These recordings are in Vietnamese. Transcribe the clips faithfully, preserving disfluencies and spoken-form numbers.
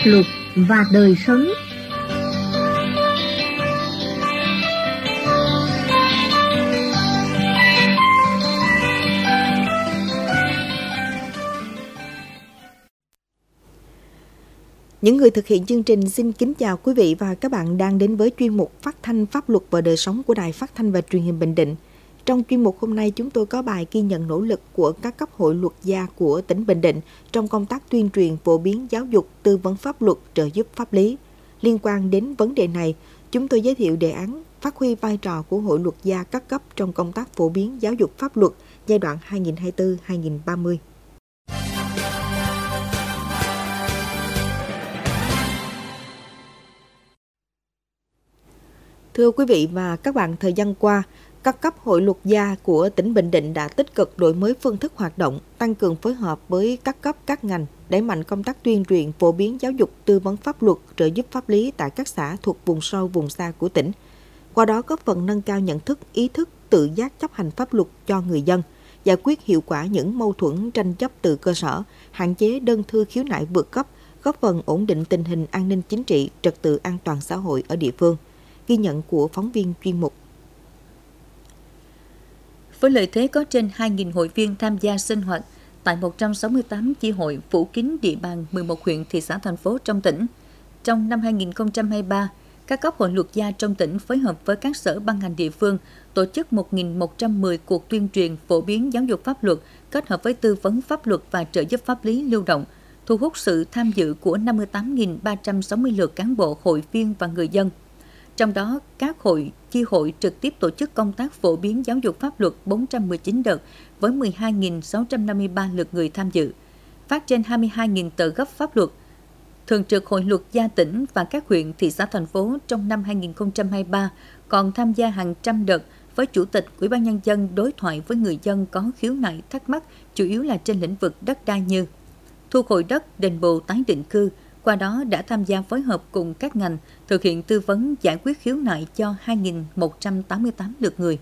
luật và đời sống. Những người thực hiện chương trình xin kính chào quý vị và các bạn đang đến với chuyên mục Phát thanh Pháp luật và đời sống của Đài Phát thanh và Truyền hình Bình Định. Trong chuyên mục hôm nay, chúng tôi có bài ghi nhận nỗ lực của các cấp hội luật gia của tỉnh Bình Định trong công tác tuyên truyền, phổ biến giáo dục, tư vấn pháp luật, trợ giúp pháp lý. Liên quan đến vấn đề này, chúng tôi giới thiệu đề án phát huy vai trò của hội luật gia các cấp trong công tác phổ biến giáo dục pháp luật giai đoạn hai nghìn không trăm hai mươi tư đến hai nghìn không trăm ba mươi. Thưa quý vị và các bạn, thời gian qua, các cấp hội luật gia của tỉnh Bình Định đã tích cực đổi mới phương thức hoạt động, tăng cường phối hợp với các cấp các ngành, đẩy mạnh công tác tuyên truyền, phổ biến giáo dục, tư vấn pháp luật, trợ giúp pháp lý tại các xã thuộc vùng sâu, vùng xa của tỉnh. Qua đó góp phần nâng cao nhận thức, ý thức, tự giác chấp hành pháp luật cho người dân, giải quyết hiệu quả những mâu thuẫn tranh chấp từ cơ sở, hạn chế đơn thư khiếu nại vượt cấp, góp phần ổn định tình hình an ninh chính trị, trật tự an toàn xã hội ở địa phương. Ghi nhận của phóng viên chuyên mục. Với lợi thế có trên hai nghìn hội viên tham gia sinh hoạt tại một trăm sáu mươi tám chi hội phủ kín địa bàn mười một huyện, thị xã, thành phố trong tỉnh, trong năm hai nghìn không trăm hai mươi ba, các cấp hội luật gia trong tỉnh phối hợp với các sở ban ngành địa phương tổ chức một nghìn một trăm mười cuộc tuyên truyền, phổ biến giáo dục pháp luật kết hợp với tư vấn pháp luật và trợ giúp pháp lý lưu động, thu hút sự tham dự của năm mươi tám nghìn ba trăm sáu mươi lượt cán bộ, hội viên và người dân. Trong đó, các hội, chi hội trực tiếp tổ chức công tác phổ biến giáo dục pháp luật bốn trăm mười chín đợt với mười hai nghìn sáu trăm năm mươi ba lượt người tham dự, phát trên hai mươi hai nghìn tờ gấp pháp luật. Thường trực hội luật gia tỉnh và các huyện, thị xã, thành phố trong năm hai nghìn không trăm hai mươi ba còn tham gia hàng trăm đợt với Chủ tịch Ủy ban Nhân dân đối thoại với người dân có khiếu nại thắc mắc, chủ yếu là trên lĩnh vực đất đai như thu hồi đất, đền bù, tái định cư. Qua đó đã tham gia phối hợp cùng các ngành thực hiện tư vấn giải quyết khiếu nại cho hai nghìn một trăm tám mươi tám lượt người.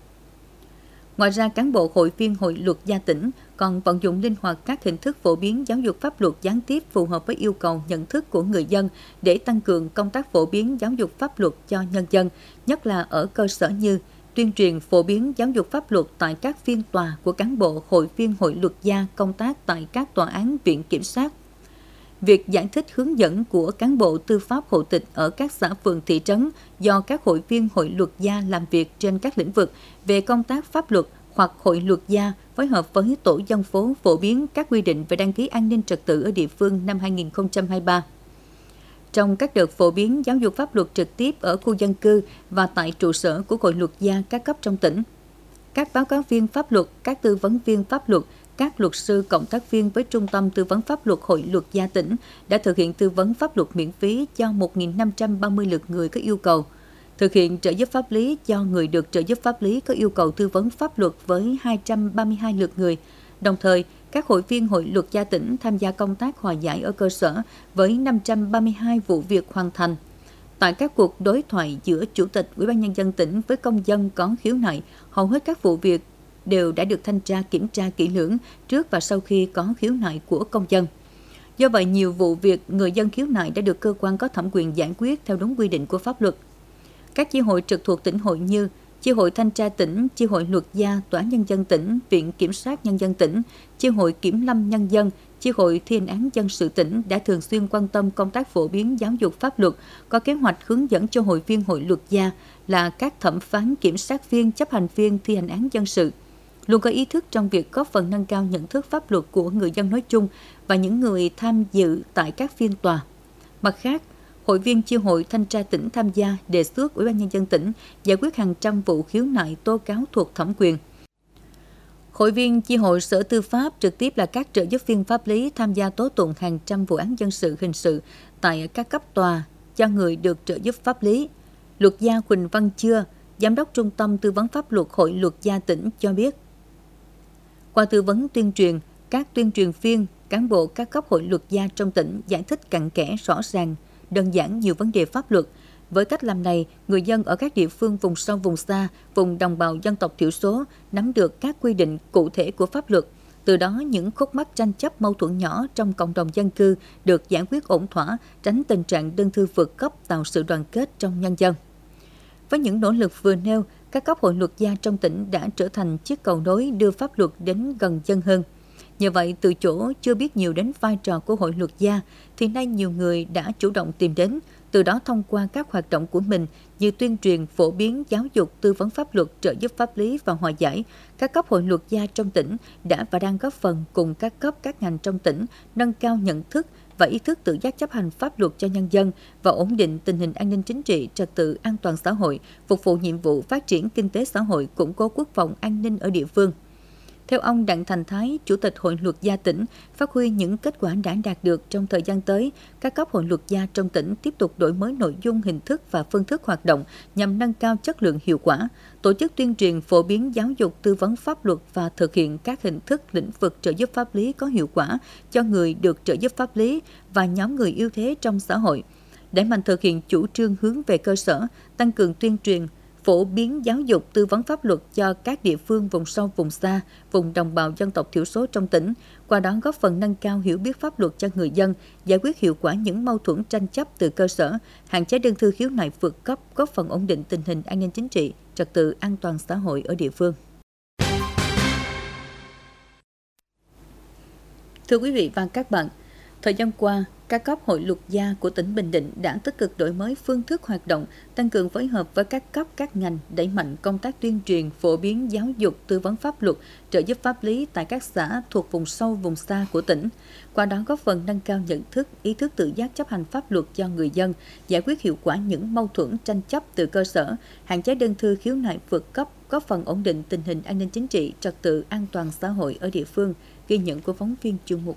Ngoài ra, cán bộ hội viên hội luật gia tỉnh còn vận dụng linh hoạt các hình thức phổ biến giáo dục pháp luật gián tiếp phù hợp với yêu cầu nhận thức của người dân để tăng cường công tác phổ biến giáo dục pháp luật cho nhân dân, nhất là ở cơ sở như tuyên truyền phổ biến giáo dục pháp luật tại các phiên tòa của cán bộ hội viên hội luật gia công tác tại các tòa án, viện kiểm sát. Việc giải thích hướng dẫn của cán bộ tư pháp hộ tịch ở các xã phường thị trấn do các hội viên hội luật gia làm việc trên các lĩnh vực về công tác pháp luật hoặc hội luật gia phối hợp với tổ dân phố phổ biến các quy định về đăng ký an ninh trật tự ở địa phương năm hai nghìn không trăm hai mươi ba. Trong các đợt phổ biến giáo dục pháp luật trực tiếp ở khu dân cư và tại trụ sở của hội luật gia các cấp trong tỉnh, các báo cáo viên pháp luật, các tư vấn viên pháp luật, các luật sư cộng tác viên với Trung tâm Tư vấn Pháp luật Hội luật gia tỉnh đã thực hiện tư vấn pháp luật miễn phí cho một nghìn năm trăm ba mươi lượt người có yêu cầu, thực hiện trợ giúp pháp lý cho người được trợ giúp pháp lý có yêu cầu tư vấn pháp luật với hai trăm ba mươi hai lượt người. Đồng thời, các hội viên Hội luật gia tỉnh tham gia công tác hòa giải ở cơ sở với năm trăm ba mươi hai vụ việc hoàn thành. Tại các cuộc đối thoại giữa Chủ tịch Ủy ban Nhân dân tỉnh với công dân có khiếu nại, hầu hết các vụ việc đều đã được thanh tra kiểm tra kỹ lưỡng trước và sau khi có khiếu nại của công dân. Do vậy, nhiều vụ việc người dân khiếu nại đã được cơ quan có thẩm quyền giải quyết theo đúng quy định của pháp luật. Các chi hội trực thuộc tỉnh hội như chi hội thanh tra tỉnh, chi hội luật gia, tòa án nhân dân tỉnh, viện kiểm sát nhân dân tỉnh, chi hội kiểm lâm nhân dân, chi hội thi hành án dân sự tỉnh đã thường xuyên quan tâm công tác phổ biến giáo dục pháp luật, có kế hoạch hướng dẫn cho hội viên hội luật gia là các thẩm phán, kiểm sát viên, chấp hành viên thi hành án dân sự luôn có ý thức trong việc góp phần nâng cao nhận thức pháp luật của người dân nói chung và những người tham dự tại các phiên tòa. Mặt khác, hội viên chi hội thanh tra tỉnh tham gia đề xuất Ủy ban Nhân dân tỉnh giải quyết hàng trăm vụ khiếu nại tố cáo thuộc thẩm quyền. Hội viên chi hội Sở Tư pháp trực tiếp là các trợ giúp viên pháp lý tham gia tố tụng hàng trăm vụ án dân sự, hình sự tại các cấp tòa cho người được trợ giúp pháp lý. Luật gia Huỳnh Văn Chưa, Giám đốc Trung tâm Tư vấn Pháp luật Hội luật gia tỉnh cho biết, qua tư vấn tuyên truyền, các tuyên truyền viên, cán bộ các cấp hội luật gia trong tỉnh giải thích cặn kẽ, rõ ràng, đơn giản nhiều vấn đề pháp luật. Với cách làm này, người dân ở các địa phương vùng sâu, vùng xa, vùng đồng bào dân tộc thiểu số nắm được các quy định cụ thể của pháp luật, Từ đó, những khúc mắc tranh chấp mâu thuẫn nhỏ trong cộng đồng dân cư được giải quyết ổn thỏa, tránh tình trạng đơn thư vượt cấp, tạo sự đoàn kết trong nhân dân. Với những nỗ lực vừa nêu, các cấp hội luật gia trong tỉnh đã trở thành chiếc cầu nối đưa pháp luật đến gần dân hơn. Nhờ vậy, từ chỗ chưa biết nhiều đến vai trò của hội luật gia, thì nay nhiều người đã chủ động tìm đến, từ đó thông qua các hoạt động của mình như tuyên truyền, phổ biến, giáo dục, tư vấn pháp luật, trợ giúp pháp lý và hòa giải. Các cấp hội luật gia trong tỉnh đã và đang góp phần cùng các cấp các ngành trong tỉnh nâng cao nhận thức và ý thức tự giác chấp hành pháp luật cho nhân dân và ổn định tình hình an ninh chính trị, trật tự an toàn xã hội, phục vụ nhiệm vụ phát triển kinh tế xã hội, củng cố quốc phòng an ninh ở địa phương. Theo ông Đặng Thành Thái, Chủ tịch Hội luật gia tỉnh, phát huy những kết quả đã đạt được trong thời gian tới, các cấp hội luật gia trong tỉnh tiếp tục đổi mới nội dung, hình thức và phương thức hoạt động nhằm nâng cao chất lượng, hiệu quả, tổ chức tuyên truyền, phổ biến, giáo dục, tư vấn pháp luật và thực hiện các hình thức lĩnh vực trợ giúp pháp lý có hiệu quả cho người được trợ giúp pháp lý và nhóm người yếu thế trong xã hội. Đẩy mạnh thực hiện chủ trương hướng về cơ sở, tăng cường tuyên truyền, phổ biến giáo dục, tư vấn pháp luật cho các địa phương vùng sâu, vùng xa, vùng đồng bào dân tộc thiểu số trong tỉnh, qua đó góp phần nâng cao hiểu biết pháp luật cho người dân, giải quyết hiệu quả những mâu thuẫn tranh chấp từ cơ sở, hạn chế đơn thư khiếu nại vượt cấp, góp phần ổn định tình hình an ninh chính trị, trật tự an toàn xã hội ở địa phương. Thưa quý vị và các bạn, thời gian qua, các cấp hội luật gia của tỉnh Bình Định đã tích cực đổi mới phương thức hoạt động, tăng cường phối hợp với các cấp các ngành, đẩy mạnh công tác tuyên truyền, phổ biến giáo dục, tư vấn pháp luật, trợ giúp pháp lý tại các xã thuộc vùng sâu, vùng xa của tỉnh. Qua đó góp phần nâng cao nhận thức, ý thức tự giác chấp hành pháp luật cho người dân, giải quyết hiệu quả những mâu thuẫn tranh chấp từ cơ sở, hạn chế đơn thư khiếu nại vượt cấp, góp phần ổn định tình hình an ninh chính trị, trật tự an toàn xã hội ở địa phương. Ghi nhận của phóng viên chuyên mục.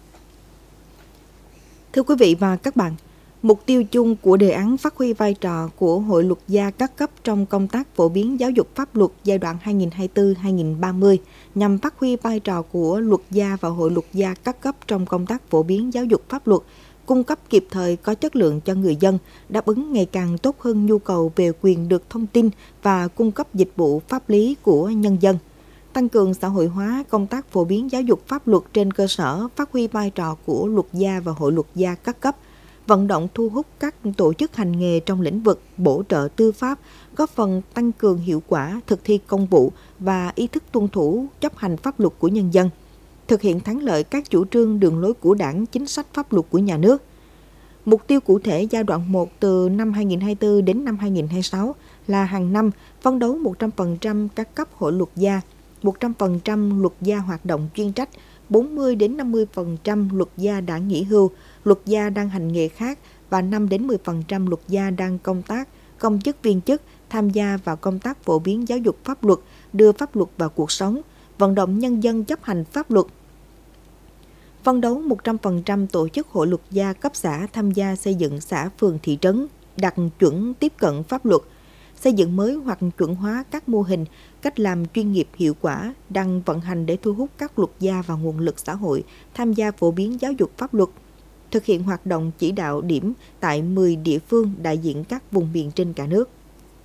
Thưa quý vị và các bạn, mục tiêu chung của đề án phát huy vai trò của hội luật gia các cấp trong công tác phổ biến giáo dục pháp luật giai đoạn hai nghìn không trăm hai mươi tư đến hai nghìn không trăm ba mươi nhằm phát huy vai trò của luật gia và hội luật gia các cấp trong công tác phổ biến giáo dục pháp luật, cung cấp kịp thời có chất lượng cho người dân, đáp ứng ngày càng tốt hơn nhu cầu về quyền được thông tin và cung cấp dịch vụ pháp lý của nhân dân. Tăng cường xã hội hóa công tác phổ biến giáo dục pháp luật trên cơ sở phát huy vai trò của luật gia và hội luật gia các cấp, vận động thu hút các tổ chức hành nghề trong lĩnh vực bổ trợ tư pháp, góp phần tăng cường hiệu quả thực thi công vụ và ý thức tuân thủ chấp hành pháp luật của nhân dân, thực hiện thắng lợi các chủ trương đường lối của Đảng, chính sách pháp luật của nhà nước. Mục tiêu cụ thể giai đoạn một từ năm hai nghìn không trăm hai mươi tư đến năm hai nghìn không trăm hai mươi sáu là hàng năm phấn đấu một trăm phần trăm các cấp hội luật gia, một trăm phần trăm luật gia hoạt động chuyên trách, bốn mươi đến năm mươi phần trăm luật gia đã nghỉ hưu, luật gia đang hành nghề khác và năm đến mười phần trăm luật gia đang công tác, công chức viên chức tham gia vào công tác phổ biến giáo dục pháp luật, đưa pháp luật vào cuộc sống, vận động nhân dân chấp hành pháp luật. Phấn đấu một trăm phần trăm tổ chức hội luật gia cấp xã tham gia xây dựng xã phường thị trấn đạt chuẩn tiếp cận pháp luật, xây dựng mới hoặc chuẩn hóa các mô hình, cách làm chuyên nghiệp hiệu quả đang vận hành để thu hút các luật gia và nguồn lực xã hội tham gia phổ biến giáo dục pháp luật, thực hiện hoạt động chỉ đạo điểm tại mười địa phương đại diện các vùng miền trên cả nước.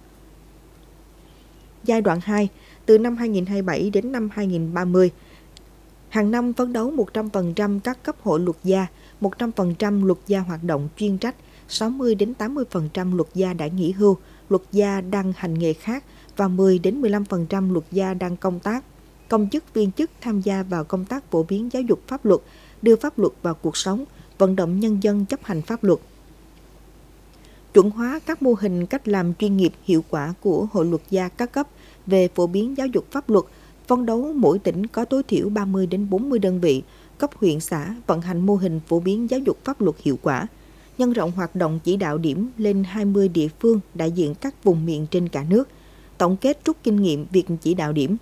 Giai đoạn hai, từ năm hai nghìn không trăm hai mươi bảy đến năm hai nghìn không trăm ba mươi, hàng năm phấn đấu một trăm phần trăm các cấp hội luật gia, một trăm phần trăm luật gia hoạt động chuyên trách, sáu mươi đến tám mươi phần trăm luật gia đã nghỉ hưu, luật gia đang hành nghề khác và mười đến mười lăm phần trăm luật gia đang công tác, công chức viên chức tham gia vào công tác phổ biến giáo dục pháp luật, đưa pháp luật vào cuộc sống, vận động nhân dân chấp hành pháp luật. Chuẩn hóa các mô hình cách làm chuyên nghiệp hiệu quả của hội luật gia các cấp về phổ biến giáo dục pháp luật, phấn đấu mỗi tỉnh có tối thiểu ba mươi đến bốn mươi đơn vị, cấp huyện xã vận hành mô hình phổ biến giáo dục pháp luật hiệu quả, nhân rộng hoạt động chỉ đạo điểm lên hai mươi địa phương đại diện các vùng miền trên cả nước, tổng kết rút kinh nghiệm việc chỉ đạo điểm.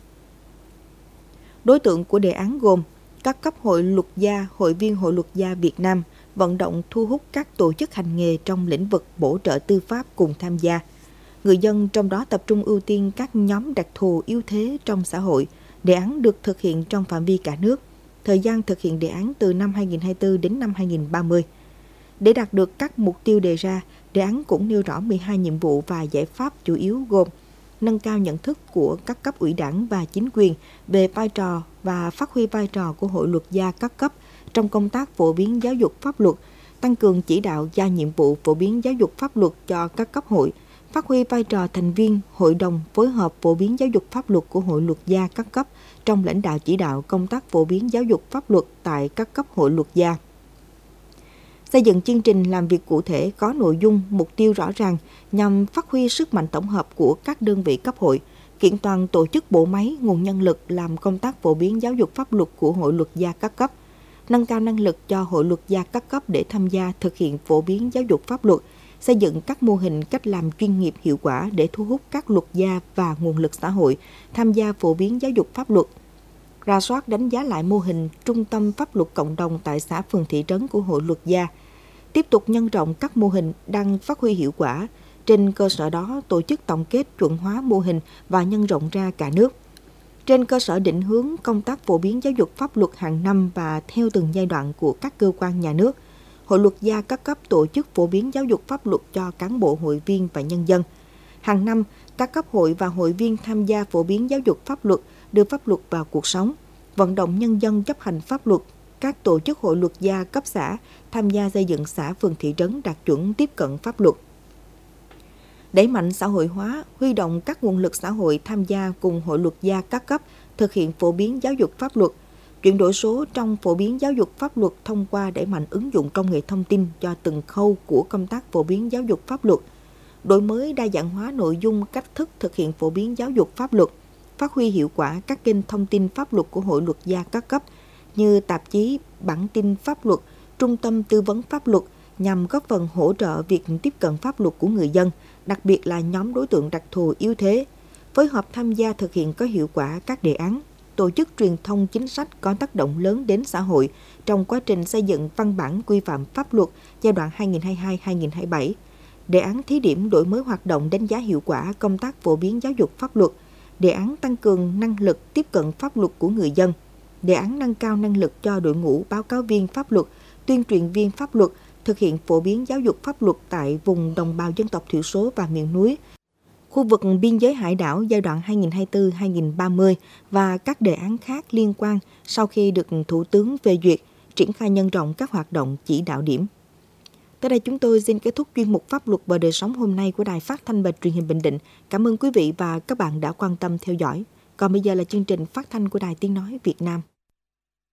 Đối tượng của đề án gồm các cấp hội luật gia, hội viên hội luật gia Việt Nam, vận động thu hút các tổ chức hành nghề trong lĩnh vực bổ trợ tư pháp cùng tham gia. Người dân trong đó tập trung ưu tiên các nhóm đặc thù yếu thế trong xã hội. Đề án được thực hiện trong phạm vi cả nước. Thời gian thực hiện đề án từ năm hai nghìn không trăm hai mươi tư đến năm hai nghìn không trăm ba mươi. Để đạt được các mục tiêu đề ra, đề án cũng nêu rõ mười hai nhiệm vụ và giải pháp chủ yếu gồm nâng cao nhận thức của các cấp ủy Đảng và chính quyền về vai trò và phát huy vai trò của Hội Luật gia các cấp trong công tác phổ biến giáo dục pháp luật, tăng cường chỉ đạo giao nhiệm vụ phổ biến giáo dục pháp luật cho các cấp hội, phát huy vai trò thành viên hội đồng phối hợp phổ biến giáo dục pháp luật của Hội Luật gia các cấp trong lãnh đạo chỉ đạo công tác phổ biến giáo dục pháp luật tại các cấp hội luật gia. Xây dựng chương trình làm việc cụ thể có nội dung, mục tiêu rõ ràng nhằm phát huy sức mạnh tổng hợp của các đơn vị cấp hội, kiện toàn tổ chức bộ máy, nguồn nhân lực làm công tác phổ biến giáo dục pháp luật của Hội Luật gia các cấp, nâng cao năng lực cho Hội Luật gia các cấp để tham gia thực hiện phổ biến giáo dục pháp luật, xây dựng các mô hình cách làm chuyên nghiệp hiệu quả để thu hút các luật gia và nguồn lực xã hội tham gia phổ biến giáo dục pháp luật, rà soát đánh giá lại mô hình trung tâm pháp luật cộng đồng tại xã phường thị trấn của Hội Luật gia, tiếp tục nhân rộng các mô hình đang phát huy hiệu quả. Trên cơ sở đó, tổ chức tổng kết chuẩn hóa mô hình và nhân rộng ra cả nước. Trên cơ sở định hướng công tác phổ biến giáo dục pháp luật hàng năm và theo từng giai đoạn của các cơ quan nhà nước, Hội Luật gia các cấp tổ chức phổ biến giáo dục pháp luật cho cán bộ hội viên và nhân dân. Hàng năm, các cấp hội và hội viên tham gia phổ biến giáo dục pháp luật, đưa pháp luật vào cuộc sống, vận động nhân dân chấp hành pháp luật. Các tổ chức hội luật gia cấp xã tham gia xây dựng xã phường thị trấn đạt chuẩn tiếp cận pháp luật. Đẩy mạnh xã hội hóa, huy động các nguồn lực xã hội tham gia cùng Hội Luật gia các cấp thực hiện phổ biến giáo dục pháp luật, chuyển đổi số trong phổ biến giáo dục pháp luật thông qua đẩy mạnh ứng dụng công nghệ thông tin cho từng khâu của công tác phổ biến giáo dục pháp luật, đổi mới đa dạng hóa nội dung cách thức thực hiện phổ biến giáo dục pháp luật, phát huy hiệu quả các kênh thông tin pháp luật của Hội Luật gia các cấp như tạp chí, bản tin pháp luật, trung tâm tư vấn pháp luật nhằm góp phần hỗ trợ việc tiếp cận pháp luật của người dân, đặc biệt là nhóm đối tượng đặc thù yếu thế, phối hợp tham gia thực hiện có hiệu quả các đề án, tổ chức truyền thông chính sách có tác động lớn đến xã hội trong quá trình xây dựng văn bản quy phạm pháp luật giai đoạn hai nghìn không trăm hai mươi hai đến hai nghìn không trăm hai mươi bảy, đề án thí điểm đổi mới hoạt động đánh giá hiệu quả công tác phổ biến giáo dục pháp luật, đề án tăng cường năng lực tiếp cận pháp luật của người dân, đề án nâng cao năng lực cho đội ngũ báo cáo viên pháp luật, tuyên truyền viên pháp luật, thực hiện phổ biến giáo dục pháp luật tại vùng đồng bào dân tộc thiểu số và miền núi, khu vực biên giới hải đảo giai đoạn hai nghìn không trăm hai mươi tư đến hai nghìn không trăm ba mươi và các đề án khác liên quan sau khi được Thủ tướng phê duyệt, triển khai nhân rộng các hoạt động chỉ đạo điểm. Tới đây chúng tôi xin kết thúc chuyên mục Pháp luật và đời sống hôm nay của Đài Phát thanh và Truyền hình Bình Định. Cảm ơn quý vị và các bạn đã quan tâm theo dõi. Còn bây giờ là chương trình phát thanh của Đài Tiếng nói Việt Nam.